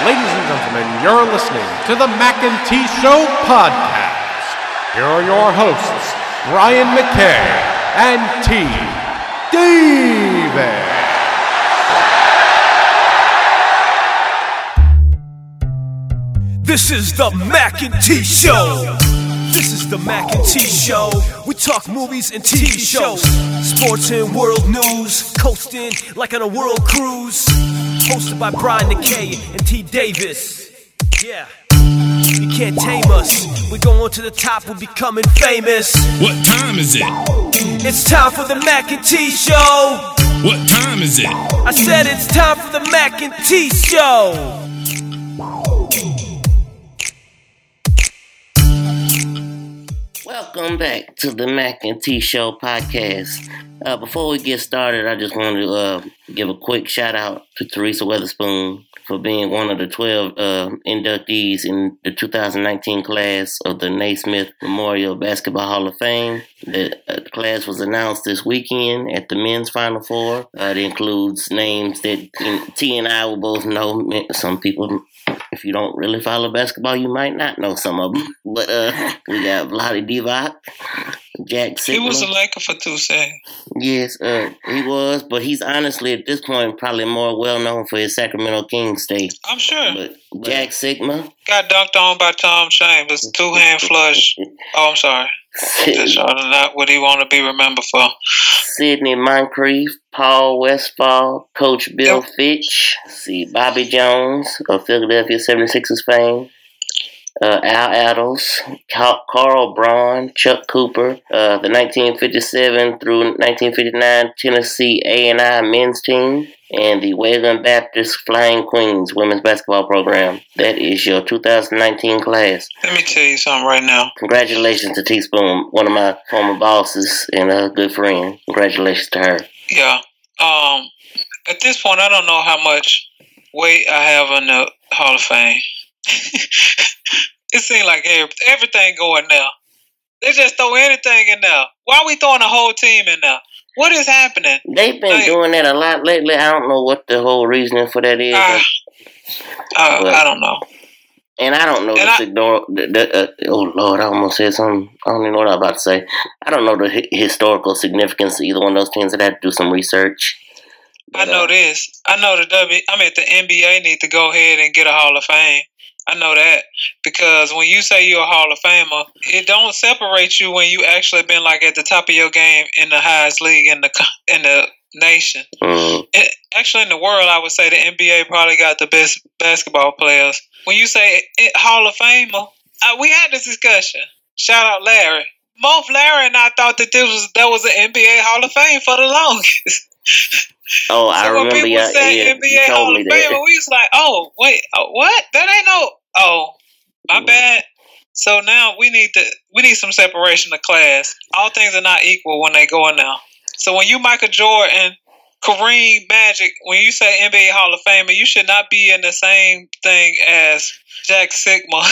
Ladies and gentlemen, you're listening to the Mac and T Show podcast. Here are your hosts, Brian McKay and T. David. This is the Mac and T Show. This is the Mac and T Show. We talk movies and TV shows, sports and world news, coasting like on a world cruise. Hosted by Brian McKay and T. Davis. Yeah, you can't tame us. We're going to the top, we're becoming famous. What time is it? It's time for the Mac and T Show. What time is it? I said it's time for the Mac and T Show. Welcome back to the Mac and T Show podcast. Before we get started, I just wanted to give a quick shout out to Teresa Weatherspoon for being one of the 12 inductees in the 2019 class of the Naismith Memorial Basketball Hall of Fame. The class was announced this weekend at the men's Final Four. It includes names that T and I will both know. Some people, if you don't really follow basketball, you might not know some of them. But we got Vlade Divac, Jack Sigma. He was a Laker for 2 seconds. Yes, he was, but he's honestly at this point probably more well known for his Sacramento Kings stay. I'm sure. But Jack Sigma got dunked on by Tom Chambers, 2-hand flush. Oh, I'm sorry. That's not what he want to be remembered for. Sidney Moncrief, Paul Westphal, Coach Bill Fitch, Bobby Jones of Philadelphia 76ers fame, Al Attles, Carl Braun, Chuck Cooper, the 1957 through 1959 Tennessee A&I men's team, and the Wayland Baptist Flying Queens women's basketball program. That is your 2019 class. Let me tell you something right now. Congratulations to Teaspoon, one of my former bosses and a good friend. Congratulations to her. Yeah. At this point, I don't know how much weight I have in the Hall of Fame. It seems like everything going there. They just throw anything in there. Why are we throwing a whole team in there? What is happening? They've been doing that a lot lately. I don't know what the whole reasoning for that is. I don't know. And I don't know oh Lord, I almost said something. I don't even know what I was about to say. I don't know the historical significance of either one of those teams. I'd have to do some research. But, I know this. I know the NBA need to go ahead and get a Hall of Fame. I know that because when you say you're a Hall of Famer, it don't separate you when you actually been like at the top of your game in the highest league in the nation. Actually, in the world, I would say the NBA probably got the best basketball players. When you say Hall of Famer, we had this discussion. Shout out Larry. Both Larry and I thought that that was an NBA Hall of Fame for the longest. Oh, I remember. When people say NBA Hall of Fame, we was like, "Oh, wait, what? That ain't no." Oh, my bad. So now we need some separation of class. All things are not equal when they go in now. So when you Michael Jordan, Kareem, Magic, when you say NBA Hall of Famer, you should not be in the same thing as Jack Sigma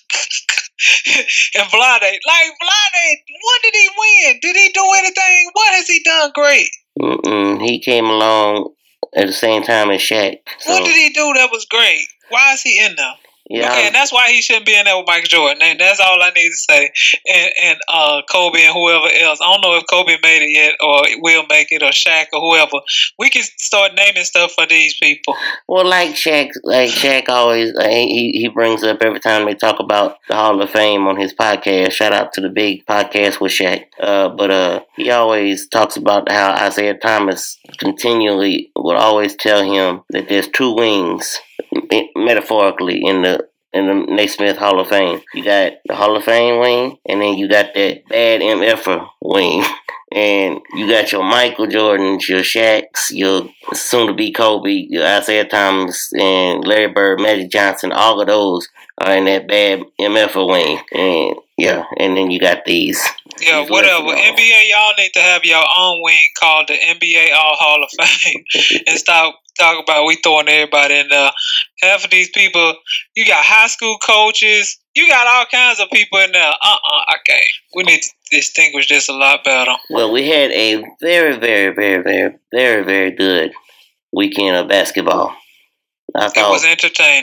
and Vlade. Like Vlade, what did he win? Did he do anything? What has he done great? He came along at the same time as Shaq. So. What did he do that was great? Why is he in there? Yeah, okay, and that's why he shouldn't be in there with Michael Jordan. And that's all I need to say. And Kobe and whoever else. I don't know if Kobe made it yet or will make it or Shaq or whoever. We can start naming stuff for these people. Well, like Shaq always, he brings up every time they talk about the Hall of Fame on his podcast. Shout out to the big podcast with Shaq. But he always talks about how Isaiah Thomas continually would always tell him that there's 2 wings, metaphorically, in the Naismith Hall of Fame. You got the Hall of Fame wing, and then you got that bad MFer wing. And you got your Michael Jordans, your Shaqs, your soon-to-be Kobe, your Isaiah Thomas, and Larry Bird, Magic Johnson. All of those are in that bad MFer wing. And yeah, and then you got these. Yeah, whatever. NBA, y'all need to have your own wing called the NBA All Hall of Fame and stop talking about we throwing everybody in there. Half of these people, you got high school coaches, you got all kinds of people in there. Okay. We need to distinguish this a lot better. Well, we had a very, very, very, very, very, very good weekend of basketball. It was entertaining.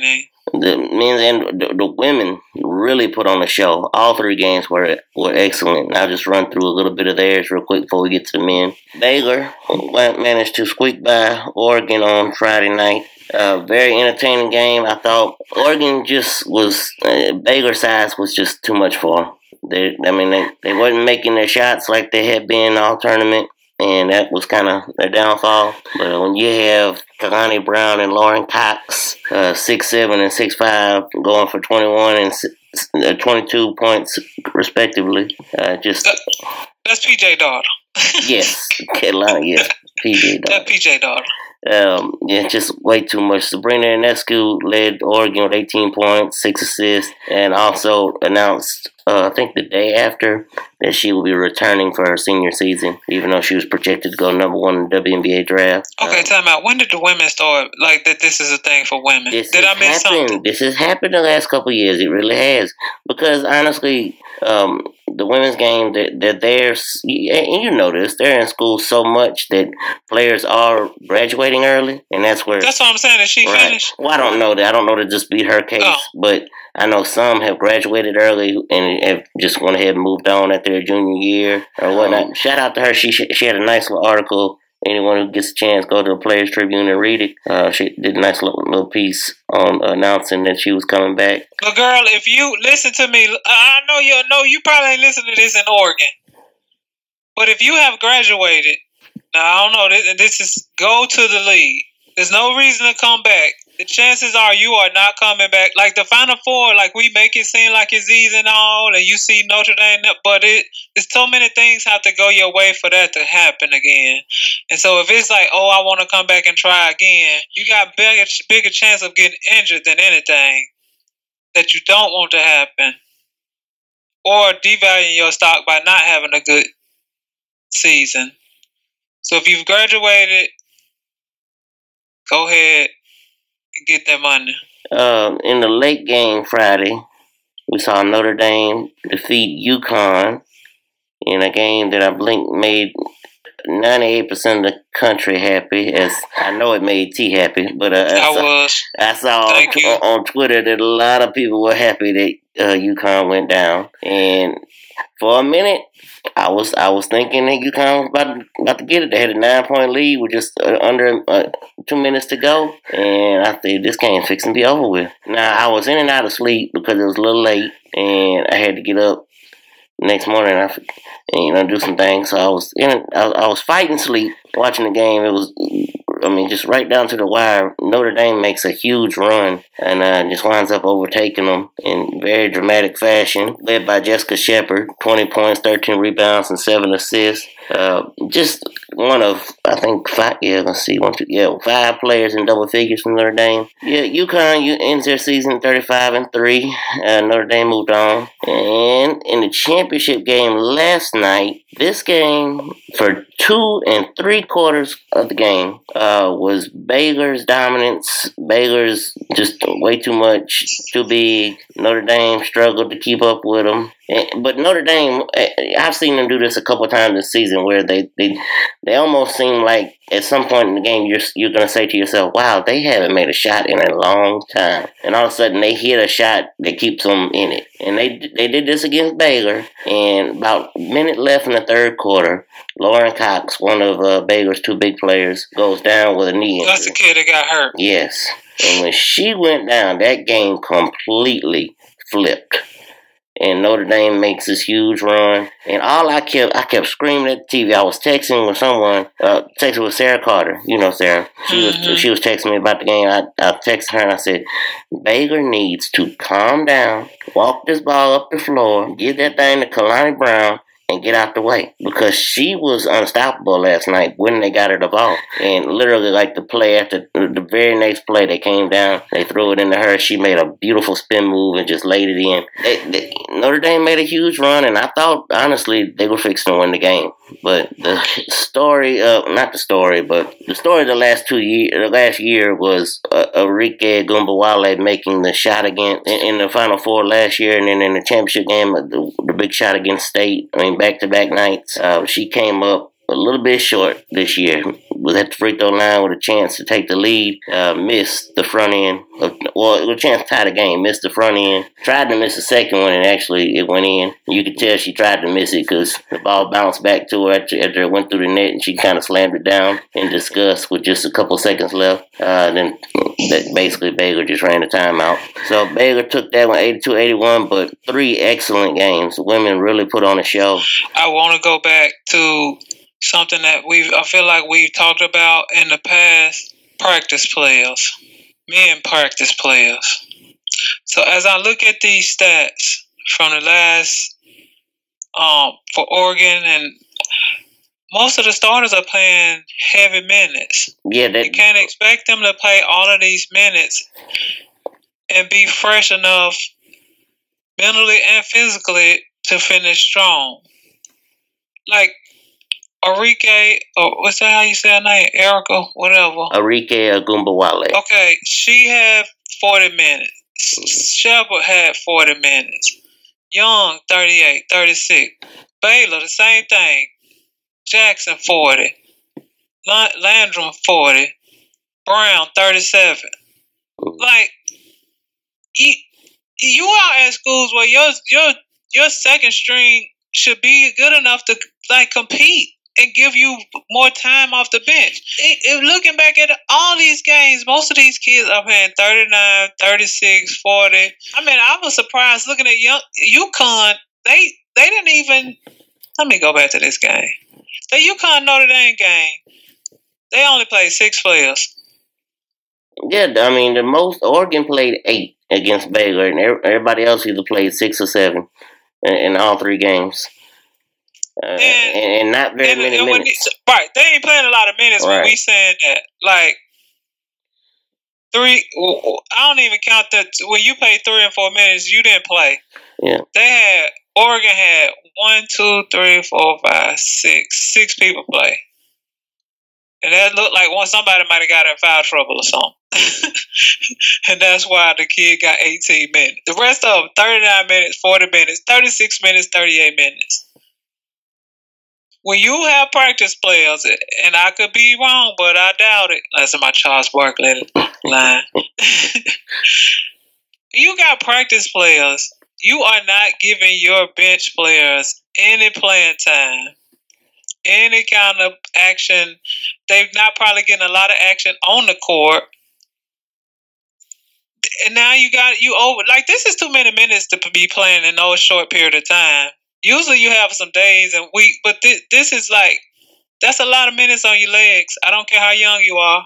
the men's and the women really put on a show. All three games were excellent. I'll just run through a little bit of theirs real quick before we get to the men. Baylor managed to squeak by Oregon on Friday night. Very entertaining game. I thought Oregon just was Baylor's size was just too much for them. They wasn't making their shots like they had been all tournament, and that was kind of their downfall. But when you have Kalani Brown and Lauren Cox, 6'7" and 6'5", going for 21 and 22 points respectively, that's PJ daughter. Yes, Carolina. Yes, PJ daughter. That's PJ daughter. Just way too much. Sabrina Ionescu led Oregon with 18 points, 6 assists, and also announced, I think the day after, that she will be returning for her senior season, even though she was projected to go number 1 in the WNBA draft. Okay, time out. When did the women start, like, that this is a thing for women? Did I miss something? This has happened the last couple of years. It really has. Because, honestly, the women's game, they're, and you know this, they're in school so much that players are graduating early, and that's where... That's what I'm saying. Is she finished? Well, I don't know that. I don't know that just be her case, but I know some have graduated early and have just went ahead and moved on at their junior year or whatnot. Shout out to her. She had a nice little article. Anyone who gets a chance, go to the Players Tribune and read it. She did a nice little piece on announcing that she was coming back. But girl, if you listen to me, I know you probably ain't listening to this in Oregon. But if you have graduated, now I don't know, this is go to the league. There's no reason to come back. The chances are you are not coming back. Like the Final Four, like we make it seem like it's easy and all, and you see Notre Dame, but it's so many things have to go your way for that to happen again. And so if it's like, oh, I want to come back and try again, you got bigger chance of getting injured than anything that you don't want to happen, or devaluing your stock by not having a good season. So if you've graduated, go ahead and get that money. In the late game Friday, we saw Notre Dame defeat UConn in a game that I think made 98% of the country happy. As I know it made T happy, but I saw on Twitter that a lot of people were happy that UConn went down. And for a minute, I was thinking that UConn was about to get it. They had a 9-point lead with just under 2 minutes to go, and I said, this game's fixing to be over with. Now, I was in and out of sleep because it was a little late, and I had to get up next morning and do some things. So I was fighting sleep watching the game. It was, just right down to the wire. Notre Dame makes a huge run and just winds up overtaking them in very dramatic fashion, led by Jessica Shepard, 20 points, 13 rebounds, and 7 assists. Just one of, I think, 5 players in double figures from Notre Dame. Yeah, UConn ends their season 35-3. Notre Dame moved on. And in the championship game last night, this game, for 2 3/4 of the game, was Baylor's dominance. Baylor's just way too much, too big. Notre Dame struggled to keep up with them. But Notre Dame, I've seen them do this a couple times this season where they almost seem like at some point in the game you're going to say to yourself, wow, they haven't made a shot in a long time. And all of a sudden they hit a shot that keeps them in it. And they did this against Baylor. And about a minute left in the third quarter, Lauren Cox, one of Baylor's 2 big players, goes down with a knee injury. That's the kid that got hurt. Yes. And when she went down, that game completely flipped. And Notre Dame makes this huge run. And I kept screaming at the TV. I was texting with someone, texting with Sarah Carter. You know Sarah. She was texting me about the game. I texted her and I said, Baylor needs to calm down, walk this ball up the floor, give that thing to Kalani Brown, and get out the way. Because she was unstoppable last night when they got her the ball. And literally, like the play after the very next play, they came down, they threw it into her. She made a beautiful spin move and just laid it in. Notre Dame made a huge run, and I thought, honestly, they were fixing to win the game. But the story of the last year was Arike Gumbawale making the shot against in the Final Four last year, and then in the championship game, the big shot against State. Back-to-back nights. She came up a little bit short this year. was at the free throw line with a chance to take the lead, missed the front end. It was a chance to tie the game, missed the front end. Tried to miss the second one, and actually it went in. You could tell she tried to miss it because the ball bounced back to her after it went through the net, and she kind of slammed it down in disgust with just a couple seconds left. Then basically Baylor just ran the timeout. So Baylor took that one 82-81, but 3 excellent games. The women really put on a show. I want to go back to something that I feel like we've talked about in the past: practice players, men practice players. So as I look at these stats from the last for Oregon, and most of the starters are playing heavy minutes. Yeah, you can't expect them to play all of these minutes and be fresh enough mentally and physically to finish strong. Like Arike, or what's that how you say her name? Erica, whatever. Arike Agumbawale. Okay, she had 40 minutes. Shepard had 40 minutes. Young, 38, 36. Baylor, the same thing. Jackson, 40. Landrum, 40. Brown, 37. Like, you are at schools where your second string should be good enough to like compete and give you more time off the bench. If looking back at all these games, most of these kids are playing 39, 36, 40. I mean, I was surprised looking at UConn. They didn't even. Let me go back to this game. The UConn Notre Dame game, they only played 6 players. Yeah, I mean, the most Oregon played 8 against Baylor, and everybody else either played 6 or 7 in all 3 games. And not very many minutes. Right, they ain't playing a lot of minutes when we saying that. Like, 3, I don't even count that. When you play 3 and 4 minutes, you didn't play. Yeah. Oregon had 1, 2, 3, 4, 5, 6 people play. And that looked like somebody might have got in foul trouble or something. And that's why the kid got 18 minutes. The rest of them, 39 minutes, 40 minutes, 36 minutes, 38 minutes. When you have practice players, and I could be wrong, but I doubt it. That's in my Charles Barkley line. You got practice players. You are not giving your bench players any playing time, any kind of action. They're not probably getting a lot of action on the court. And now you over. Like, this is too many minutes to be playing in no short period of time. Usually you have some days and weeks, but this is like, that's a lot of minutes on your legs. I don't care how young you are.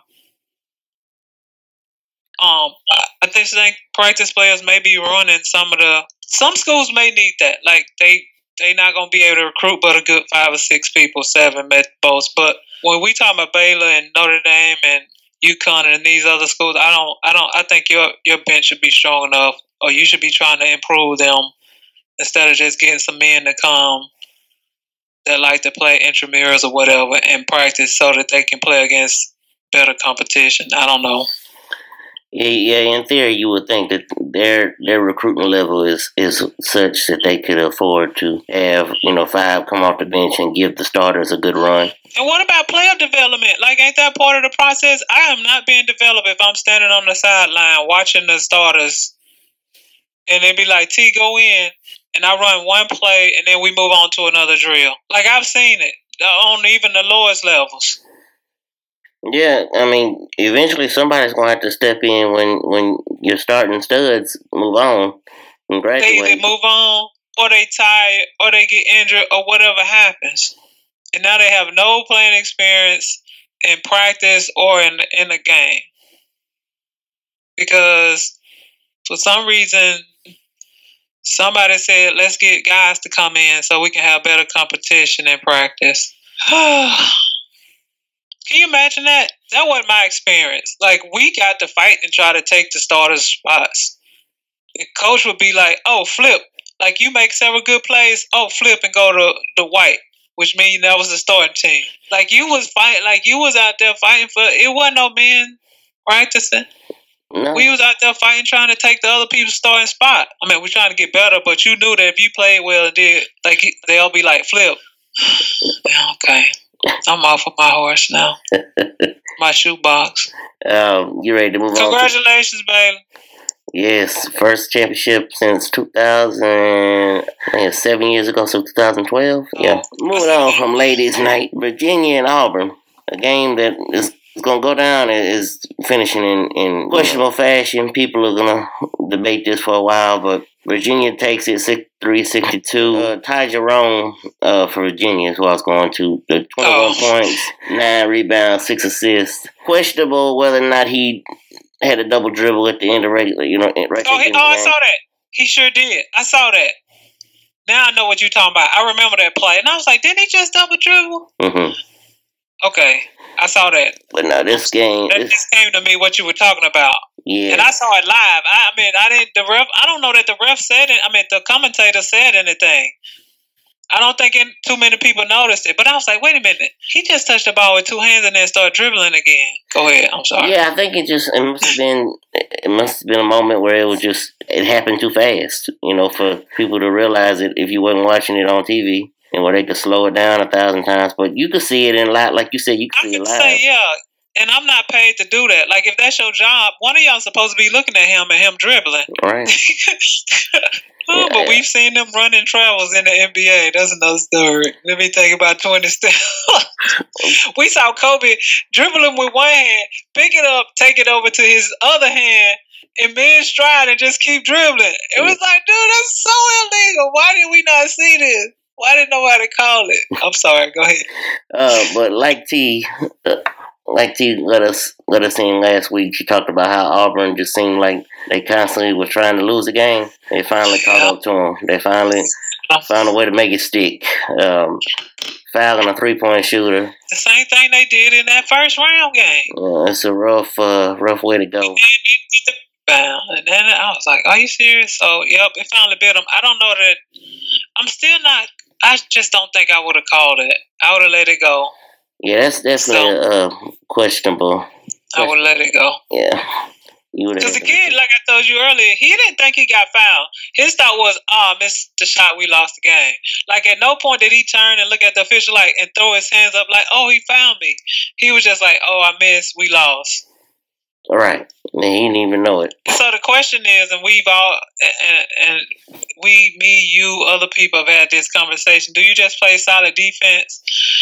I think practice players may be running some schools may need that. Like, they not going to be able to recruit but a good 5 or 6 people, 7 at most. But when we talk about Baylor and Notre Dame and UConn and these other schools, I think your bench should be strong enough, or you should be trying to improve them instead of just getting some men to come that like to play intramurals or whatever and practice so that they can play against better competition. I don't know. Yeah. In theory, you would think that their recruitment level is such that they could afford to have 5 come off the bench and give the starters a good run. And what about player development? Like, ain't that part of the process? I am not being developed if I'm standing on the sideline watching the starters, and they be like, "T, go in," and I run one play, and then we move on to another drill. Like, I've seen it on even the lowest levels. Yeah, I mean, eventually somebody's going to have to step in when your starting studs move on and graduate. They either move on, or they tired, or they get injured, or whatever happens. And now they have no playing experience in practice or in the game. Because for some reason, somebody said, let's get guys to come in so we can have better competition in practice. Can you imagine that? That wasn't my experience. Like, we got to fight and try to take the starters' spots. The coach would be like, "Oh, flip. Like, you make several good plays. Oh, flip and go to the white," which means that was the starting team. Like, you was fighting. Like, you was out there fighting for. It wasn't no men practicing. No. We was out there fighting, trying to take the other people's starting spot. I mean, we're trying to get better, but you knew that if you played well and did, like, they'll be like, "Flip." Okay. I'm off of my horse now. My shoebox. You ready to move on? Congratulations, Baylor. Yes, first championship since 2000. I think it's 7 years ago, so 2012. Yeah. Moving on from ladies' night, Virginia and Auburn, a game that is going to go down is finishing in questionable fashion. People are going to debate this for a while, but Virginia takes it 63-62. Ty Jerome for Virginia is who I was going to. The 21 points, 9 rebounds, 6 assists. Questionable whether or not he had a double dribble at the end of regular, I saw that. He sure did. I saw that. Now I know what you're talking about. I remember that play, and I was like, didn't he just double dribble? Mm-hmm. Okay, I saw that. But no, this game, that just came to me what you were talking about. Yeah, and I saw it live. I don't know that the ref said it. The commentator said anything. I don't think too many people noticed it, but I was like, wait a minute. He just touched the ball with 2 hands and then started dribbling again. Go ahead. I'm sorry. Yeah, I think it must have been a moment where it happened too fast, for people to realize it if you wasn't watching it on TV and where they could slow it down 1,000 times. But you could see it in live, like you said, you could see it live. Yeah. And I'm not paid to do that. Like, if that's your job, one of y'all supposed to be looking at him and him dribbling. Right. But we've seen them running travels in the NBA. That's another story. Let me think about 20 steps. We saw Kobe dribbling with one hand, pick it up, take it over to his other hand, in mid-stride and just keep dribbling. It was like, dude, that's so illegal. Why did we not see this? Why didn't nobody call it? I'm sorry. Go ahead. But like T let us in last week, she talked about how Auburn just seemed like they constantly were trying to lose the game. They finally caught up to them. They finally found a way to make it stick. Fouling a 3-point shooter. The same thing they did in that first round game. It's a rough way to go. And then I was like, are you serious? So, yep, it finally bit them. I don't know that. I'm still not. I just don't think I would have called it. I would have let it go. Yeah, that's definitely questionable. I would let it go. Yeah. Because the kid, like I told you earlier, he didn't think he got fouled. His thought was, missed the shot, we lost the game. Like, at no point did he turn and look at the official and throw his hands up like, oh, he found me. He was just like, oh, I missed, we lost. All right. And he didn't even know it. So the question is, and we've all, and we, me, you, other people have had this conversation. Do you just play solid defense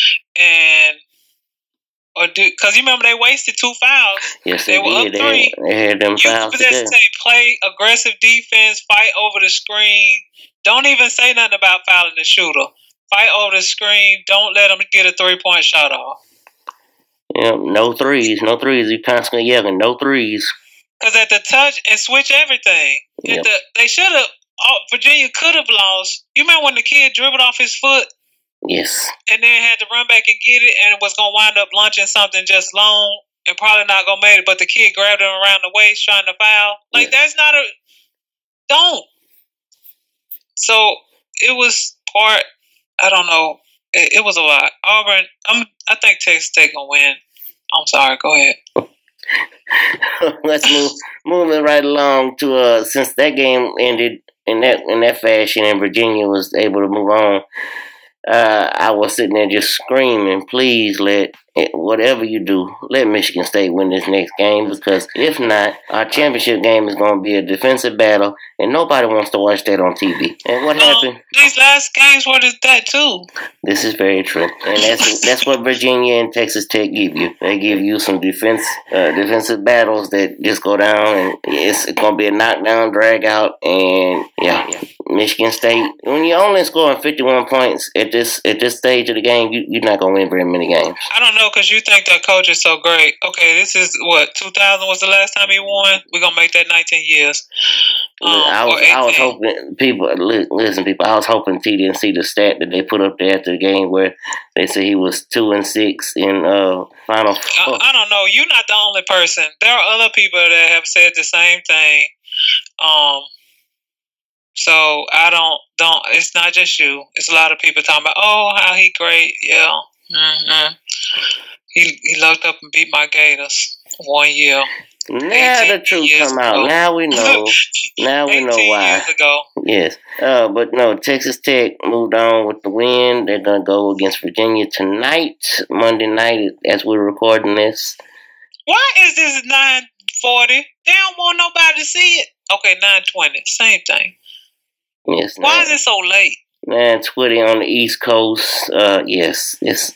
because you remember they wasted 2 fouls. Yes, they were did. Up 3. They had them fouls. You just say play aggressive defense, fight over the screen. Don't even say nothing about fouling the shooter. Fight over the screen. Don't let them get a 3-point shot off. Yeah, no threes. You constantly yelling, no threes. Because at the touch and switch everything. Yep. They should have. Virginia could have lost. You remember when the kid dribbled off his foot? Yes. And then had to run back and get it, and it was going to wind up launching something just long and probably not going to make it, but the kid grabbed him around the waist trying to foul. Like, that's not a... Don't. So, it was part... I don't know. It was a lot. Auburn, I think Texas Tech going to win. I'm sorry. Go ahead. Let's moving right along to since that game ended in that fashion and Virginia was able to move on. I was sitting there just screaming, please whatever you do, let Michigan State win this next game, because if not, our championship game is going to be a defensive battle, and nobody wants to watch that on TV. And what happened? These last games were that too. This is very true, and that's what Virginia and Texas Tech give you. They give you some defensive battles that just go down, and it's going to be a knockdown, drag out, and yeah. Michigan State, when you're only scoring 51 points at this stage of the game, you're not going to win very many games. I don't know, because you think that coach is so great. Okay, this is, 2000 was the last time he won? We're going to make that 19 years. I was hoping, people, I was hoping T didn't see the stat that they put up there after the game where they said he was 2-6 in Final Four. I don't know. You're not the only person. There are other people that have said the same thing. So I don't. It's not just you. It's a lot of people talking about, oh, how he great. Yeah. Mm-hmm. He looked up and beat my Gators 1 year. Now the truth come out. Now we know. Now we know 18 why. years ago. Yes. But no, Texas Tech moved on with the win. They're going to go against Virginia tonight, Monday night, as we're recording this. Why is this 9:40? They don't want nobody to see it. Okay, 9:20. Same thing. Yes. Why is it so late? 9:20 on the East Coast. Yes. It's.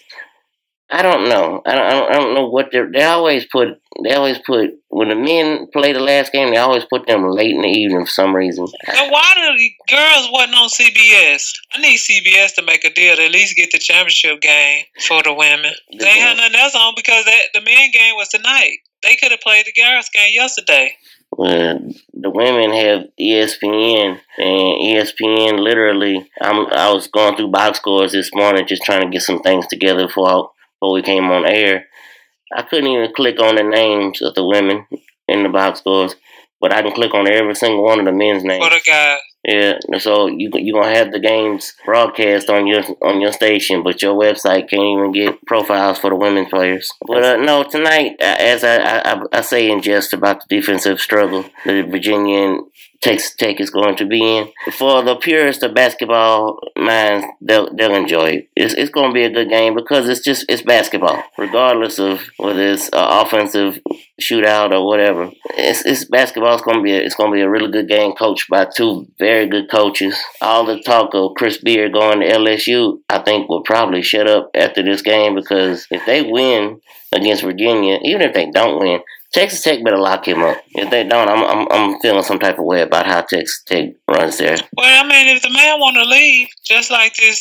I don't know. I don't know what they always put. They always put when the men play the last game. They always put them late in the evening for some reason. So why the girls wasn't on CBS? I need CBS to make a deal to at least get the championship game for the women. They ain't had nothing else on because the men game was tonight. They could have played the girls game yesterday. Well, the women have ESPN, and ESPN literally. I was going through box scores this morning, just trying to get some things together before we came on air. I couldn't even click on the names of the women in the box scores, but I can click on every single one of the men's names. For the guys. Yeah, so you gonna have the games broadcast on your station, but your website can't even get profiles for the women's players. But no, tonight, as I say in jest about the defensive struggle that Virginia and Texas Tech is going to be in, for the purists of basketball minds, they'll enjoy it. It's going to be a good game because it's basketball, regardless of whether it's an offensive shootout or whatever. It's basketball. It's going to be a really good game, coached by two very good coaches. All the talk of Chris Beard going to LSU, I think, will probably shut up after this game because if they win against Virginia, even if they don't win, Texas Tech better lock him up. If they don't, I'm feeling some type of way about how Texas Tech runs there. Well, I mean, if the man want to leave, just like this,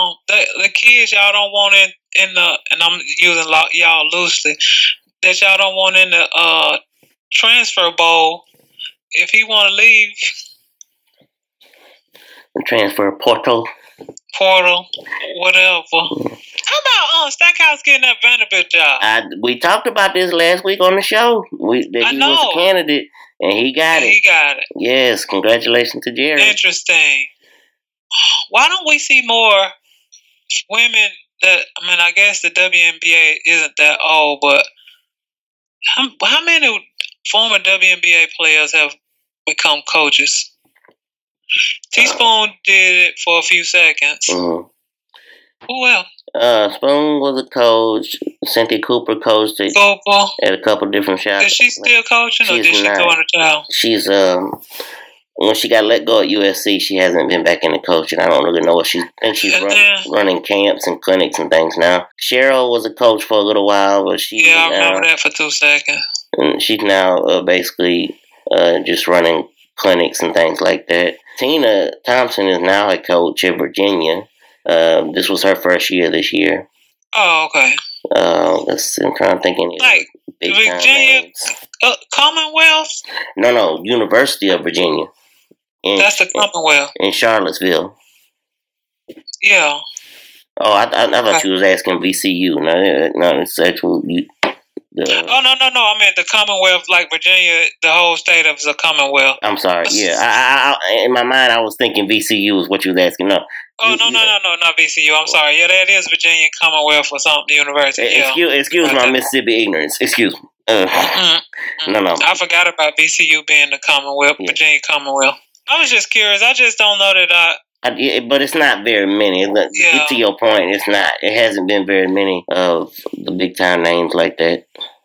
the kids y'all don't want in the, and I'm using y'all loosely, that y'all don't want in the transfer bowl. If he want to leave, the transfer portal, whatever. How about Stackhouse getting that Vanderbilt job? We talked about this last week on the show. He was a candidate, and he got it. He got it. Yes, congratulations to Jerry. Interesting. Why don't we see more women that, I mean, I guess the WNBA isn't that old, but how many former WNBA players have become coaches? Teaspoon did it for a few seconds. Mm-hmm. Who else? Spoon was a coach. Cynthia Cooper coached at a couple different shops. Is she still coaching, or did she go in the town? She's when she got let go at USC, she hasn't been back into coaching. I don't really know what she's. I think she's running camps and clinics and things now. Cheryl was a coach for a little while, but I remember that for 2 seconds. And she's now basically just running clinics and things like that. Tina Thompson is now a coach at Virginia. This was her first year this year. Oh, okay. Let's see, I'm trying to think of like Virginia Commonwealth? No, University of Virginia. That's the Commonwealth. In Charlottesville. Yeah. Oh, I thought you was asking VCU. No, it's actually... no. I meant the Commonwealth, like Virginia, the whole state of the Commonwealth. I'm sorry. Yeah, I in my mind, I was thinking VCU is what you was asking. No. Oh, no, not VCU. I'm sorry. Yeah, that is Virginia Commonwealth or something university. Excuse my Mississippi ignorance. Excuse me. No. I forgot about VCU being the Commonwealth, Virginia Commonwealth. I was just curious. I just don't know that but it's not very many. Get to your point. It's not. It hasn't been very many of the big time names like that.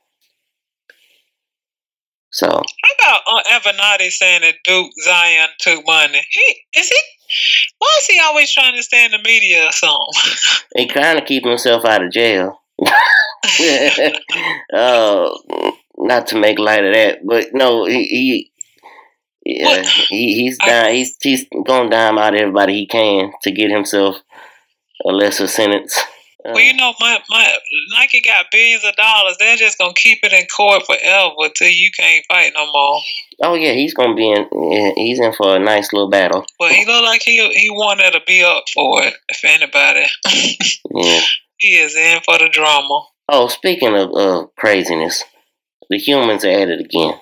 So. How about Avenatti saying that Duke Zion took money? Why is he always trying to stay in the media or something? He trying to keep himself out of jail. Not to make light of that, but no, he's down. He's going to dime out everybody he can to get himself a lesser sentence. Well, my Nike got billions of dollars. They're just gonna keep it in court forever till you can't fight no more. Oh yeah, he's gonna be in. He's in for a nice little battle. But he look like he wanted to be up for it. If anybody, yeah, he is in for the drama. Oh, speaking of craziness, the humans are at it again.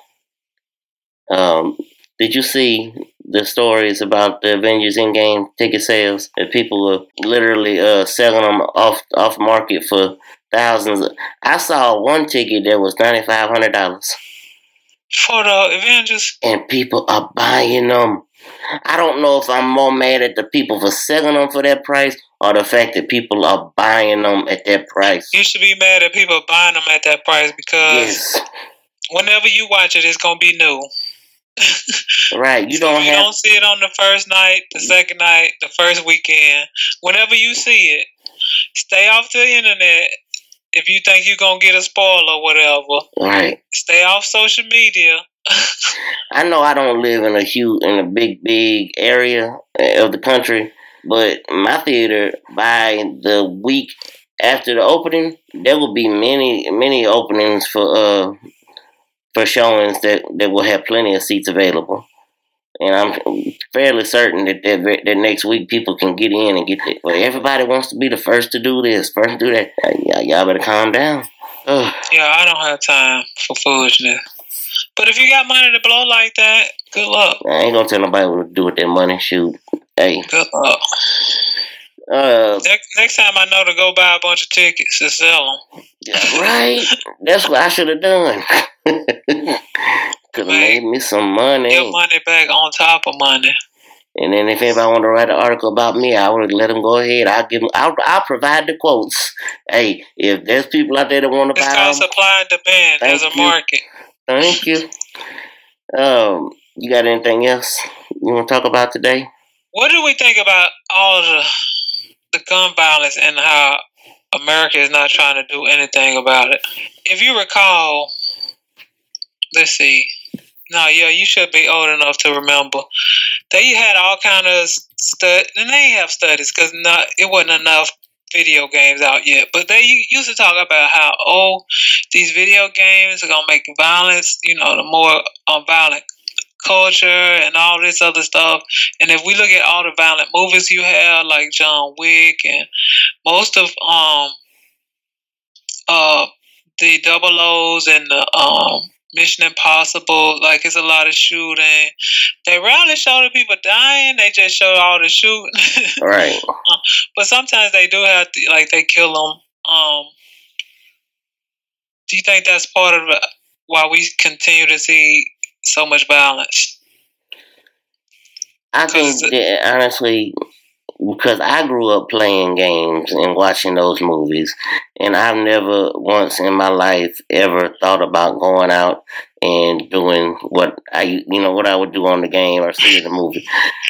Did you see the stories about the Avengers Endgame ticket sales? That people are literally selling them off market for thousands. I saw one ticket that was $9,500. for the Avengers. And people are buying them. I don't know if I'm more mad at the people for selling them for that price or the fact that people are buying them at that price. You should be mad at people buying them at that price because whenever you watch it, it's going to be new. Right. You don't see it on the first night, the second night, the first weekend. Whenever you see it, stay off the internet. If you think you're going to get a spoiler or whatever, right. Stay off social media. I know I don't live in a big area of the country, but my theater, by the week after the opening, there will be many openings for showings that will have plenty of seats available. And I'm fairly certain that next week people can get in and get it. But everybody wants to be the first to do this, first to do that. Y'all better calm down. Ugh. Yeah, I don't have time for foolishness. But if you got money to blow like that, good luck. I ain't gonna tell nobody what to do with that money. Shoot. Hey. Good luck. Next time I know to go buy a bunch of tickets and sell them. Right. That's what I should have done. Could have made me some money. Give money back on top of money. And then if anybody want to write an article about me, I would let them go ahead. I'll provide the quotes. Hey, if there's people out there that want to buy them. It's called supply and demand. There's a market. Thank you. You got anything else you want to talk about today? What do we think about all the gun violence and how America is not trying to do anything about it? If you recall, let's see. No, yeah, you should be old enough to remember. They had all kind of studies, and they ain't have studies because it wasn't enough video games out yet. But they used to talk about how, these video games are going to make violence, the more violent culture and all this other stuff. And if we look at all the violent movies you have, like John Wick and most of the 00s and the Mission Impossible, like it's a lot of shooting. They rarely show the people dying. They just show all the shooting. Right. But sometimes they do have to, like they kill them. Do you think that's part of why we continue to see so much violence? I think that, honestly, because I grew up playing games and watching those movies, and I've never once in my life ever thought about going out and doing what I would do on the game or see in the movie.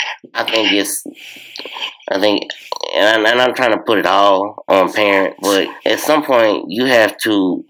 And I'm trying to put it all on parent, but at some point you have to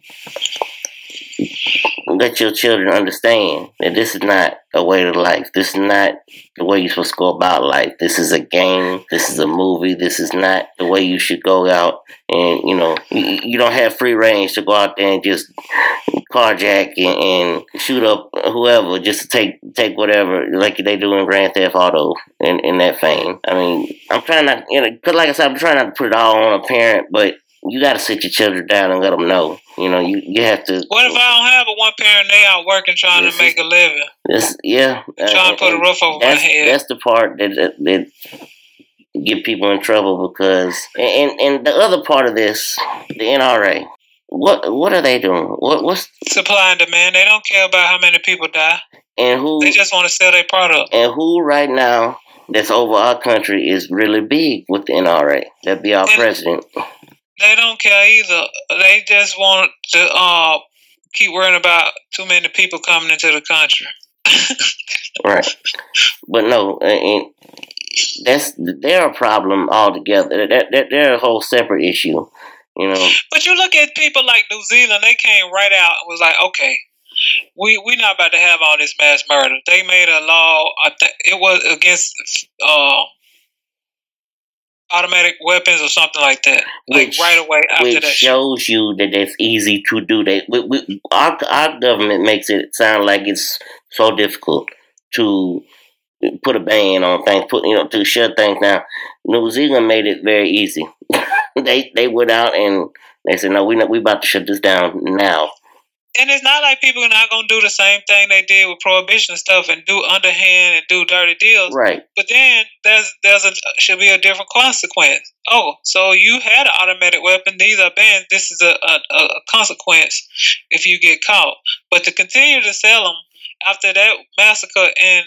let your children understand that this is not a way of life. This is not the way you're supposed to go about life. This is a game. This is a movie. This is not the way you should go out. And, you don't have free range to go out there and just carjack and shoot up whoever just to take whatever, like they do in Grand Theft Auto in that vein. I mean, I'm trying not, because like I said, I'm trying not to put it all on a parent, but you got to sit your children down and let them know. You have to. What if I don't have a one parent? They out working trying to make a living. Trying to put a roof over my head. That's the part that get people in trouble because, and the other part of this, the NRA. What are they doing? What's supply and demand? They don't care about how many people die. And who? They just want to sell their product. And who right now that's over our country is really big with the NRA? That'd be our president. They don't care either. They just want to keep worrying about too many people coming into the country. Right. But no, and they're a problem altogether. They're a whole separate issue, But you look at people like New Zealand, they came right out and was like, okay, we're not about to have all this mass murder. They made a law, it was against automatic weapons or something like that, right away after that. Which shows you that that's easy to do. Our government makes it sound like it's so difficult to put a ban on things, to shut things down. New Zealand made it very easy. They went out and they said, no, we about to shut this down now. And it's not like people are not going to do the same thing they did with prohibition and stuff and do underhand and do dirty deals. Right. But then should be a different consequence. Oh, so you had an automatic weapon. These are banned. This is a consequence if you get caught. But to continue to sell them after that massacre in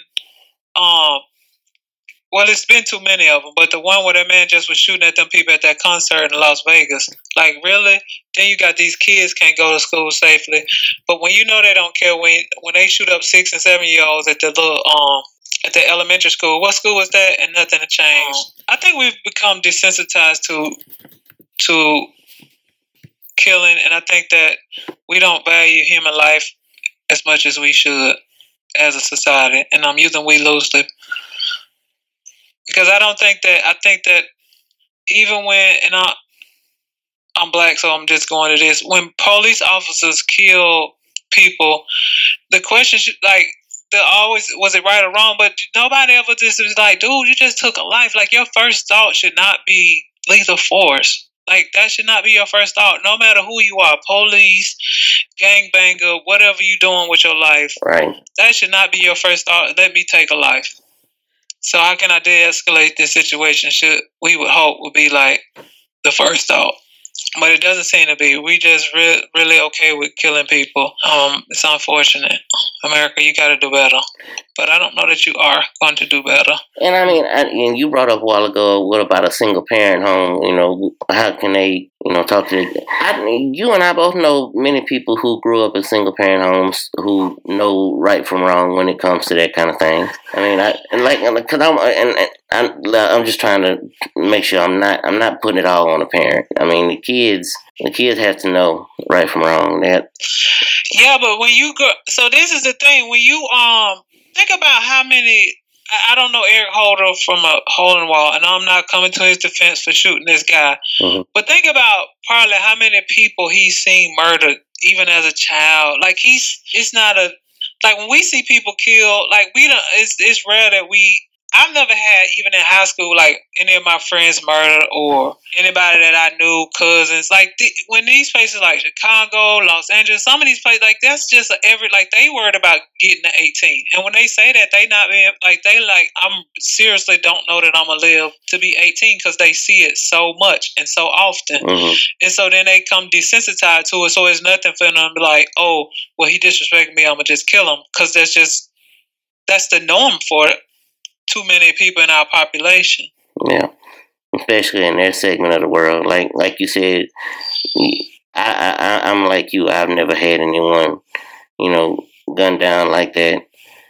well, it's been too many of them, but the one where that man just was shooting at them people at that concert in Las Vegas, like really? Then you got these kids can't go to school safely, but when you know they don't care when they shoot up 6 and 7 year olds at the little at the elementary school, what school was that? And nothing to change. I think we've become desensitized to killing, and I think that we don't value human life as much as we should as a society. And I'm using we loosely. Because I think that even when, and I'm black, so I'm just going to this, when police officers kill people, the question should, like, always, was it right or wrong? But nobody ever just was like, dude, you just took a life. Like, your first thought should not be lethal force. Like, that should not be your first thought, no matter who you are, police, gangbanger, whatever you're doing with your life. Right. That should not be your first thought. Let me take a life. So how can I de-escalate this situation? We would hope would be like the first thought, but it doesn't seem to be. We just really okay with killing people. It's unfortunate. America, you got to do better. But I don't know that you are going to do better. And I mean, and you brought up a while ago, what about a single parent home? You know, how can they, talk to you and I both know many people who grew up in single parent homes who know right from wrong when it comes to that kind of thing. I mean, because I'm just trying to make sure I'm not putting it all on a parent. I mean, the kids have to know right from wrong. Yeah, but when you go, so this is the thing. When you think about how many. I don't know Eric Holder from a hole in the wall, and I'm not coming to his defense for shooting this guy. Mm-hmm. But think about probably how many people he's seen murdered, even as a child. Like it's not a like when we see people killed. Like we don't. It's rare that I've never had, even in high school, like any of my friends murdered or anybody that I knew, cousins. Like when these places like Chicago, Los Angeles, some of these places, like that's just they worried about getting to 18. And when they say that, they not being I'm seriously don't know that I'm gonna live to be 18 because they see it so much and so often. Mm-hmm. And so then they come desensitized to it. So it's nothing for them to be like, oh, well, he disrespected me, I'm gonna just kill him, because that's the norm for it. Too many people in our population. Yeah, especially in their segment of the world. Like you said, I'm like you. I've never had anyone, gunned down like that.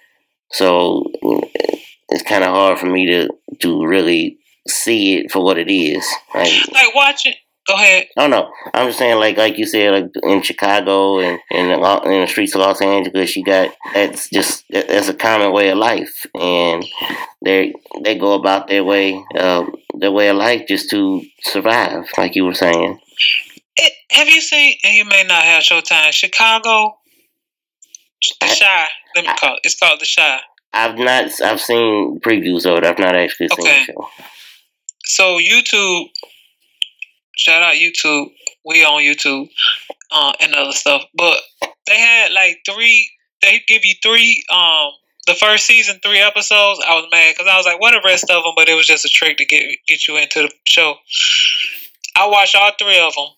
So it's kind of hard for me to really see it for what it is. Like watching. Go ahead. Oh no, I'm just saying, like you said, like in Chicago and in the streets of Los Angeles, that's a common way of life, and they go about their way of life just to survive, like you were saying. Have you seen? And you may not have Showtime. Chicago, The Chi. Let me call it. It's called The Chi. I've seen previews of it. I've not actually seen the show. So YouTube. Shout out YouTube. We on YouTube and other stuff. But they had they give you 3, the first season, 3 episodes. I was mad because I was like, what the rest of them? But it was just a trick to get you into the show. I watched all 3 of them.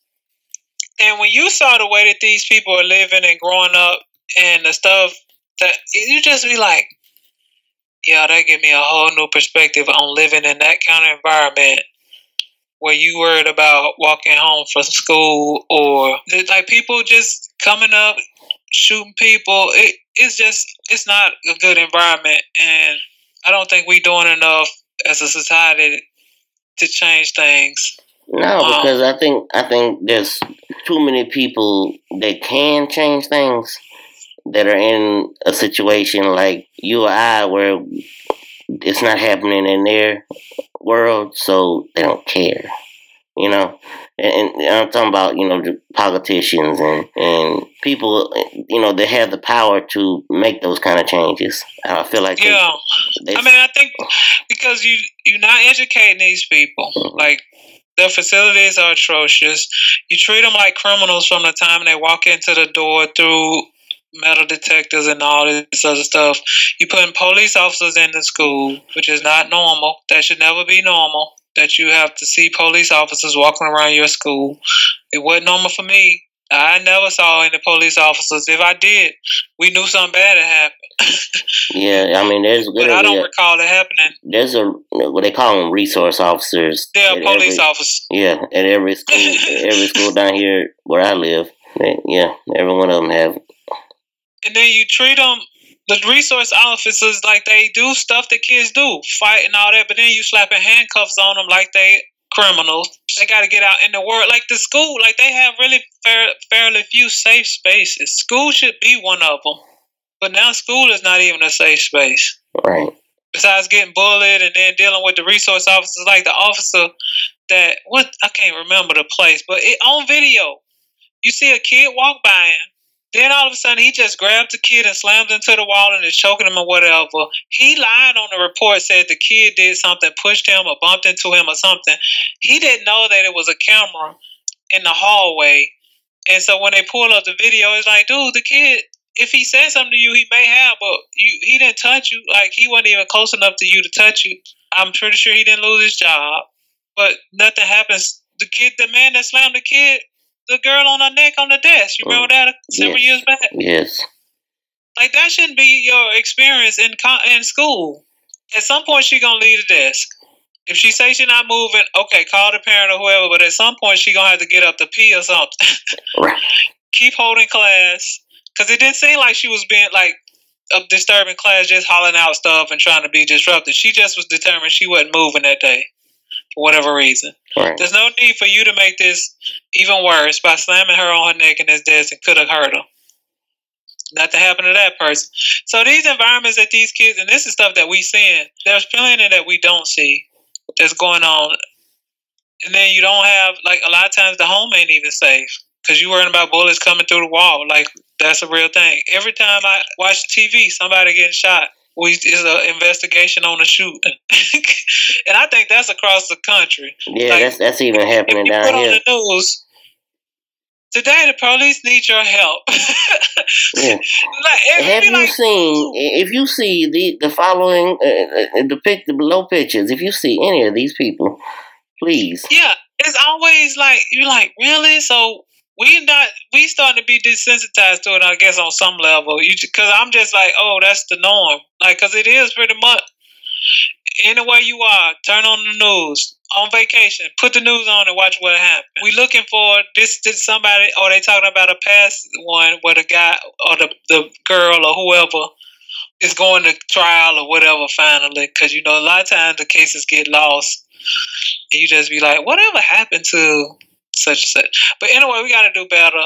And when you saw the way that these people are living and growing up and the stuff, that you just be like, yeah, that give me a whole new perspective on living in that kind of environment. Where you worried about walking home from school or like people just coming up, shooting people. It's not a good environment, and I don't think we're doing enough as a society to change things. No, because I think there's too many people that can change things that are in a situation like you or I where it's not happening in their world, so they don't care, and I'm talking about, the politicians and people, they have the power to make those kind of changes. I feel like I think because you're not educating these people. Mm-hmm. Like, their facilities are atrocious. You treat them like criminals from the time they walk into the door through metal detectors and all this other stuff. You putting police officers in the school, which is not normal. That should never be normal. That you have to see police officers walking around your school. It wasn't normal for me I never saw any police officers. If I did, we knew something bad had happened. Yeah, I mean, but I don't recall it happening. There's what they call them, resource officers. They're police officers. Yeah, at every school down here where I live. Yeah, every one of them have. And then you treat them, the resource officers, like they do stuff that kids do, fight and all that, but then you slapping handcuffs on them like they criminals. They got to get out in the world. Like the school, like they have really fairly few safe spaces. School should be one of them. But now school is not even a safe space. Right. Besides getting bullied and then dealing with the resource officers, like the officer that, I can't remember the place, but on video, you see a kid walk by him. Then all of a sudden, he just grabbed the kid and slammed into the wall and is choking him or whatever. He lied on the report, said the kid did something, pushed him or bumped into him or something. He didn't know that it was a camera in the hallway. And so when they pulled up the video, it's like, dude, the kid, if he said something to you, he may have, but he didn't touch you. Like, he wasn't even close enough to you to touch you. I'm pretty sure he didn't lose his job. But nothing happens. The man that slammed the kid, the girl on her neck on the desk. You remember that several years back? Yes. Like, that shouldn't be your experience in school. At some point, she's going to leave the desk. If she says she's not moving, okay, call the parent or whoever, but at some point, she's going to have to get up to pee or something. Right. Keep holding class. Because it didn't seem like she was being, like, disturbing class, just hollering out stuff and trying to be disruptive. She just was determined she wasn't moving that day. For whatever reason. Right. There's no need for you to make this even worse by slamming her on her neck in this desk and could have hurt her. Nothing happened to that person. So these environments that these kids, and this is stuff that we seeing, there's plenty that we don't see that's going on. And then you don't have, like, a lot of times the home ain't even safe because you're worrying about bullets coming through the wall. Like, that's a real thing. Every time I watch TV, somebody getting shot. Is an investigation on the shooting. And I think that's across the country. Yeah, like, that's even happening down here. On the news, today the police need your help. Yeah. Have you seen, if you see the following, depict the below pictures, if you see any of these people, please. Yeah, it's always like, you're like, really? So we starting to be desensitized to it, I guess, on some level. Because I'm just like, oh, that's the norm. Like, because it is pretty much. Anywhere you are, turn on the news. On vacation, put the news on and watch what happened. We looking for this somebody, or they talking about a past one where the guy or the girl or whoever is going to trial or whatever finally. Because, a lot of times the cases get lost. And you just be like, whatever happened to such and such. But anyway, we got to do better.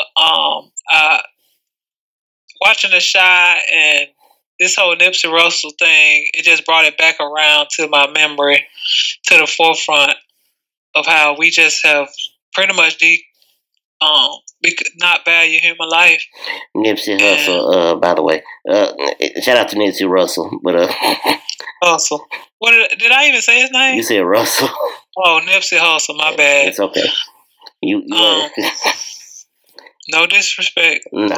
Watching The Chi and this whole Nipsey Russell thing, it just brought it back around to my memory, to the forefront of how we just have pretty much we could not value human life. Nipsey Hussle, by the way, shout out to Nipsey Russell, but Hussle. What did I even say his name? You said Russell. Oh, Nipsey Hussle. My bad. It's okay. You no disrespect. No.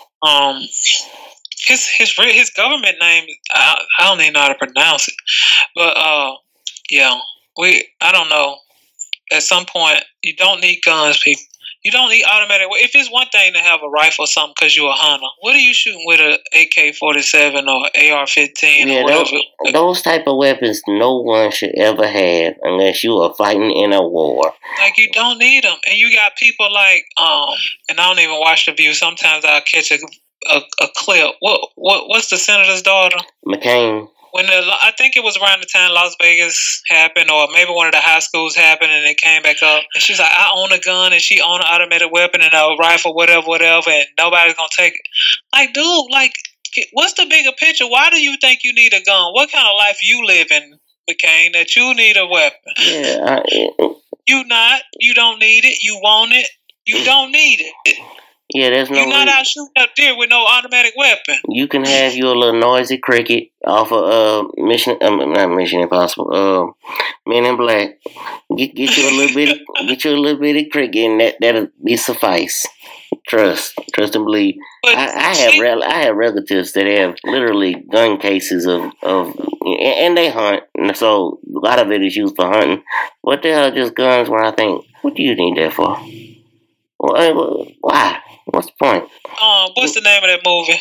His government name, I don't even know how to pronounce it, but yeah, I don't know. At some point, you don't need guns, people. You don't need automatic. If it's one thing to have a rifle or something because you're a hunter, what are you shooting with an AK-47 or AR-15 or whatever? Those type of weapons no one should ever have unless you are fighting in a war. Like, you don't need them. And you got people like, and I don't even watch The View. Sometimes I'll catch a clip. What's the senator's daughter? McCain. I think it was around the time Las Vegas happened, or maybe one of the high schools happened, and it came back up. And she's like, I own a gun, and she own an automatic weapon and a rifle, whatever, and nobody's going to take it. Like, dude, like, what's the bigger picture? Why do you think you need a gun? What kind of life you live in, McCain, that you need a weapon? Yeah, You don't need it. You want it. You don't need it. Yeah, there's no. You're not out shooting up there with no automatic weapon. You can have your little noisy cricket off of not Mission Impossible. Men in Black. Get you a little bit of cricket, and that'll be suffice. Trust and believe. But I have relatives that have literally gun cases of and they hunt, and so a lot of it is used for hunting. What the hell, just guns? When I think, what do you need that for? Why? What's the point? What's the name of that movie?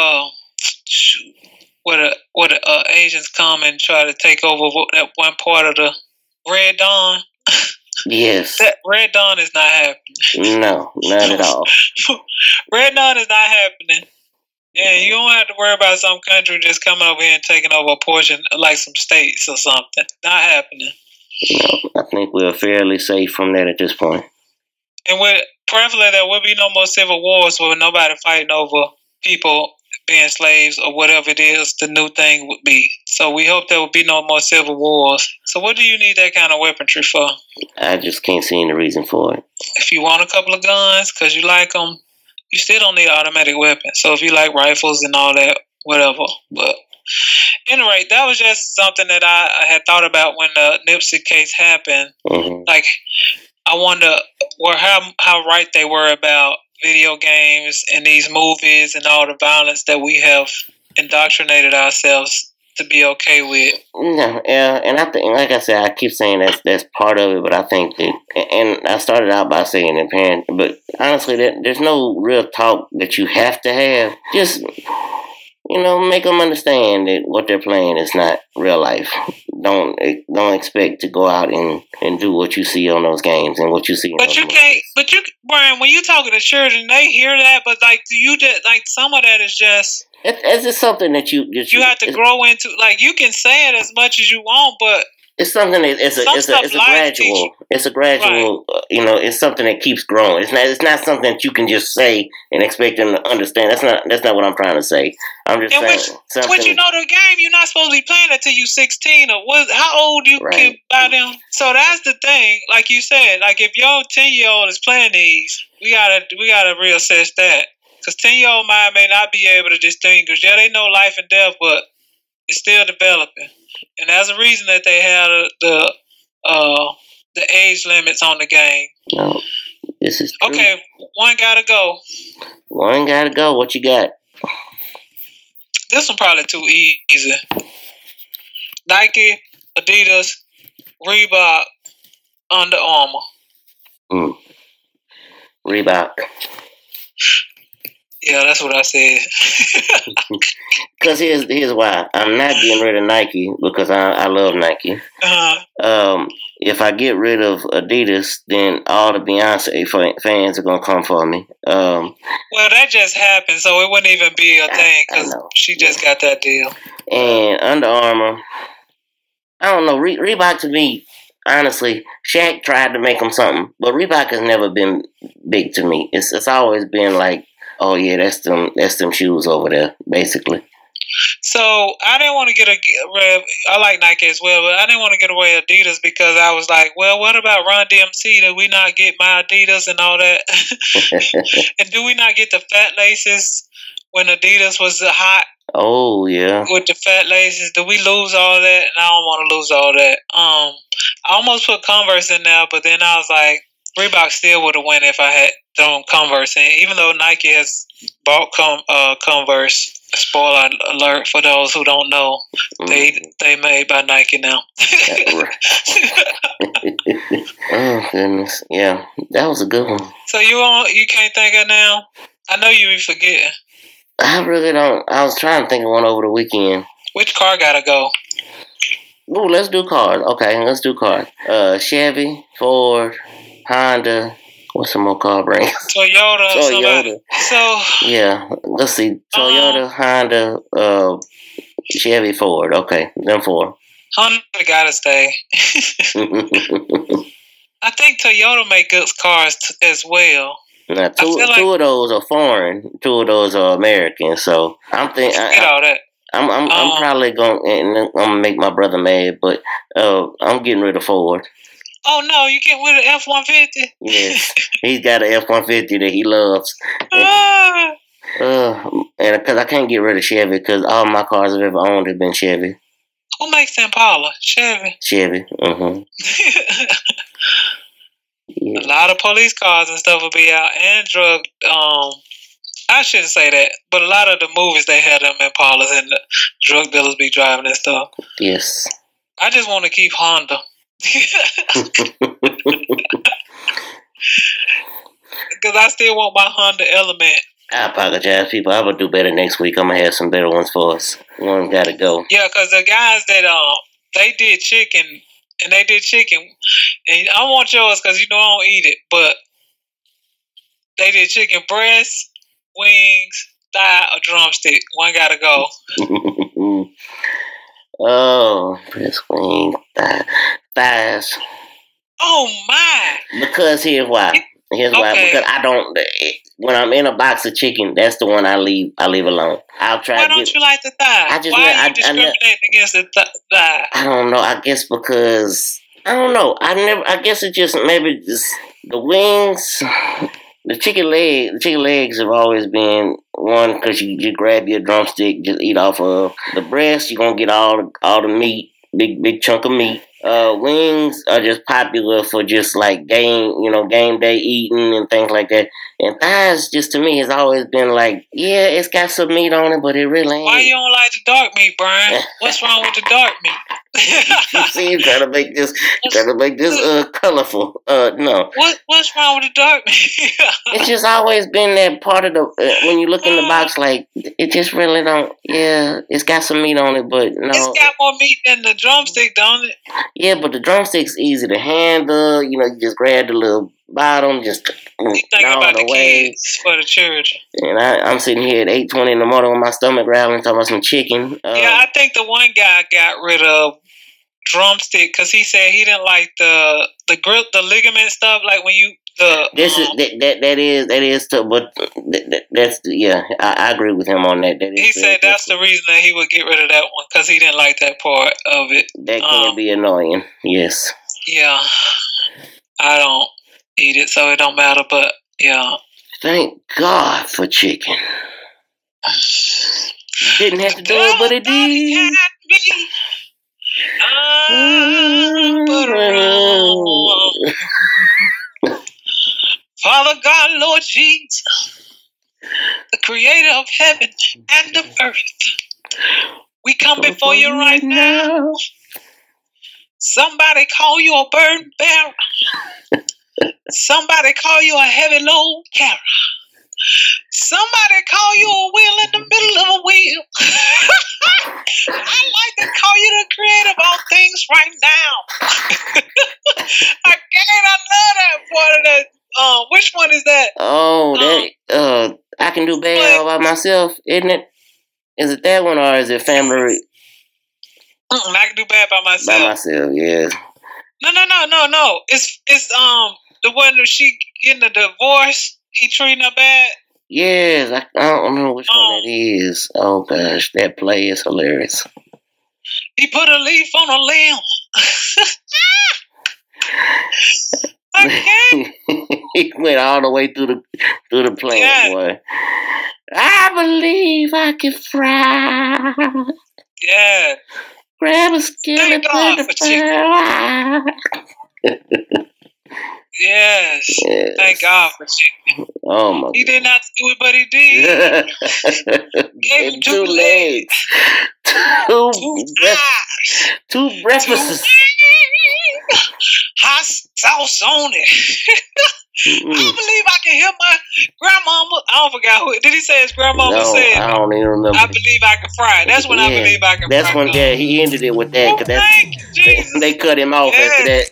Shoot. Where the Asians come and try to take over that one part of the Red Dawn. Yes. That Red Dawn is not happening. No, not at all. Red Dawn is not happening. And you don't have to worry about some country just coming over here and taking over a portion, like some states or something. Not happening. No, I think we're fairly safe from that at this point. And preferably there will be no more civil wars where nobody fighting over people being slaves or whatever it is the new thing would be. So we hope there will be no more civil wars. So what do you need that kind of weaponry for? I just can't see any reason for it. If you want a couple of guns because you like them, you still don't need automatic weapons. So if you like rifles and all that, whatever. But anyway, that was just something that I had thought about when the Nipsey case happened. Mm-hmm. Like, I wonder how right they were about video games and these movies and all the violence that we have indoctrinated ourselves to be okay with. No, yeah, and I think, like I said, I keep saying that's part of it, but I think that, and I started out by saying it, parent, but honestly, there's no real talk that you have to have. Just, make them understand that what they're playing is not real life. Don't expect to go out and do what you see on those games and what you see. But you can't. But Brian, when you talking to children, they hear that. But like, do you just like some of that is just. It's just something that you have to grow into. Like, you can say it as much as you want, but it's something that it's a gradual. It's a gradual. Right. It's something that keeps growing. It's not something that you can just say and expect them to understand. That's not what I'm trying to say. I'm just saying something. Which the game, you're not supposed to be playing until you're 16 or how old you can buy them. So that's the thing. Like you said, like if your 10-year-old is playing these, we gotta reassess that. Because 10-year-old mind may not be able to distinguish. Yeah, they know life and death, but it's still developing. And there's a reason that they have the age limits on the game. No, this is true. Okay, one gotta go. One gotta go. What you got? This one probably too easy. Nike, Adidas, Reebok, Under Armour. Reebok. Yeah, that's what I said. Because here's why. I'm not getting rid of Nike because I love Nike. Uh-huh. If I get rid of Adidas, then all the Beyonce fans are going to come for me. Well, that just happened, so it wouldn't even be a thing because she just got that deal. And Under Armour, I don't know. Reebok to me, honestly, Shaq tried to make them something, but Reebok has never been big to me. It's always been like, oh yeah, that's them shoes over there, basically. So I didn't want to get I like Nike as well, but I didn't want to get away Adidas because I was like, well, what about Run DMC? Did we not get my Adidas and all that? And do we not get the fat laces when Adidas was hot? Oh yeah. With the fat laces, do we lose all that? And I don't want to lose all that. I almost put Converse in there, but then I was like, Reebok still would have won if I had thrown Converse in, even though Nike has bought Converse. Spoiler alert for those who don't know, they made by Nike now. Oh goodness, yeah, that was a good one. So you can't think of now? I know you be forgetting. I really don't. I was trying to think of one over the weekend. Which car gotta go? Ooh, let's do cars. Okay, let's do cars. Chevy, Ford, Honda. What's some more car brands? Toyota. So yeah, let's see. Toyota, Honda, Chevy, Ford. Okay, them four. Honda gotta stay. I think Toyota make good cars as well. Now, two of those are foreign. Two of those are American. So I'm thinking. all that. I'm probably gonna make my brother mad, but I'm getting rid of Ford. Oh no, you getting rid of F-150? Yes, he's got an F-150 that he loves. And because I can't get rid of Chevy because all my cars I've ever owned have been Chevy. Who makes Impala? Chevy. Mm-hmm. Yeah. A lot of police cars and stuff will be out, and drug. I shouldn't say that, but a lot of the movies they had them Impalas and the drug dealers be driving and stuff. Yes. I just want to keep Honda. Because I still want my Honda Element. I apologize, people. I will do better next week. I'm gonna have some better ones for us. One gotta go. Yeah, because the guys that they did chicken, and I want yours because you know I don't eat it, but they did chicken breast, wings, thigh, or drumstick. One gotta go. Oh, breast, wings, thighs. Oh my! Because here's why. Okay. Because I don't. When I'm in a box of chicken, that's the one I leave alone. I'll try. Why don't you like the thigh? Why are you discriminating against the thigh? I don't know. I guess because I don't know. I guess it just maybe just the wings. The chicken legs have always been one because you grab your drumstick, just eat off of the breast. You're gonna get all the meat, big chunk of meat. Wings are just popular for just like game day eating and things like that. And thighs, just to me, has always been like, yeah, it's got some meat on it, but it really ain't. Why you don't like the dark meat, Brian? What's wrong with the dark meat? You see, you trying to make this colorful. No. What's wrong with the dark meat? It's just always been that part of the when you look in the box, like it just really don't. Yeah, it's got some meat on it, but no. It's got more meat than the drumstick, don't it? Yeah, but the drumstick's easy to handle. You just grab the little bottom, just you think about the kids for the children. And I'm sitting here at 8:20 in the morning with my stomach growling, talking about some chicken. Yeah, I think the one guy got rid of drumstick because he said he didn't like the ligament stuff. Like when you that is too, but that's yeah. I agree with him on that. He said that's the reason that he would get rid of that one because he didn't like that part of it. That can be annoying. Yes. Yeah, I don't eat it, so it don't matter. But yeah. Thank God for chicken. Didn't have to do it, but it did. Father God, Lord Jesus, the creator of heaven and of earth, we come before you right now. Somebody call you a burden bearer. Somebody call you a heavy load carrier. Somebody call you a wheel in the middle of a wheel. I like to call you the creator of all things right now. I love that part of that. Which one is that? Oh, I Can Do Bad All By Myself, isn't it? Is it that one or is it Family? I Can Do Bad By Myself. By myself, yes. No. It's the one that she getting a divorce. He treating her bad. Yes, I don't know which one that is. Oh gosh, that play is hilarious. He put a leaf on a limb. Okay. He went all the way through the plant, boy. I believe I can fly. Yeah. Grab a skillet and the fire. Yes. Thank God for chicken. Oh my! He did not do it, but he did. Gave him two legs, two breakfasts. Hot sauce on it. I believe I can hear my grandmama. I don't forget who. Did he say his grandmama said? I don't even remember. I believe I can fry. That's when I believe I can fry. That's when he ended it with that. They cut him off after that.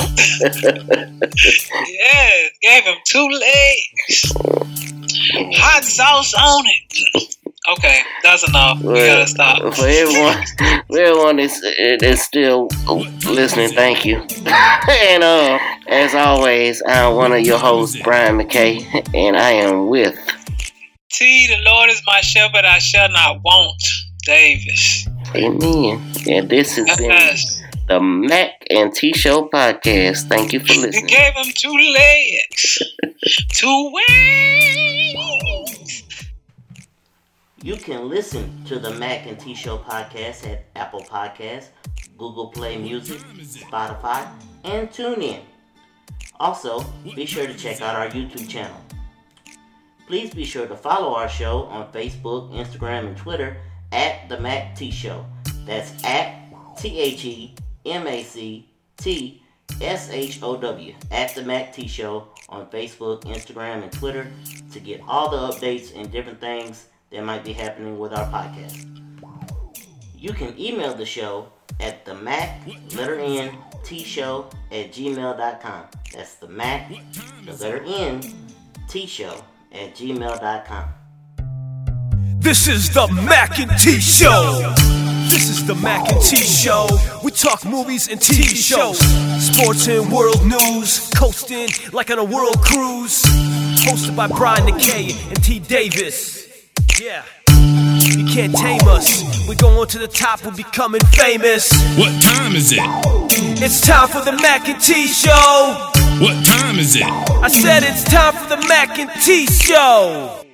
Yes, gave him two legs. Hot sauce on it. Okay, that's enough. We gotta stop. For everyone that's still listening, thank you. And as always, I'm one of your hosts, Brian McKay, and I am with T. The Lord is my shepherd; I shall not want. Davis. Amen. And this has been the Mac and T Show podcast. Thank you for listening. He gave him two legs, two wings. You can listen to the Mac and T Show podcast at Apple Podcasts, Google Play Music, Spotify, and TuneIn. Also, be sure to check out our YouTube channel. Please be sure to follow our show on Facebook, Instagram, and Twitter at The Mac T Show. That's at TheMacTShow. SHOW at The Mac T Show on Facebook, Instagram, and Twitter to get all the updates and different things that might be happening with our podcast. You can email the show at the Mac, letter N, T Show at gmail.com. That's the Mac, the letter N, T Show at gmail.com. This is the Mac and T Show. This is the Mac and T Show. We talk movies and TV shows, sports and world news, coasting like on a world cruise. Hosted by Brian McKay and T. Davis. Yeah. You can't tame us. We're going to the top, we're becoming famous. What time is it? It's time for the Mac and T Show. What time is it? I said it's time for the Mac and T Show.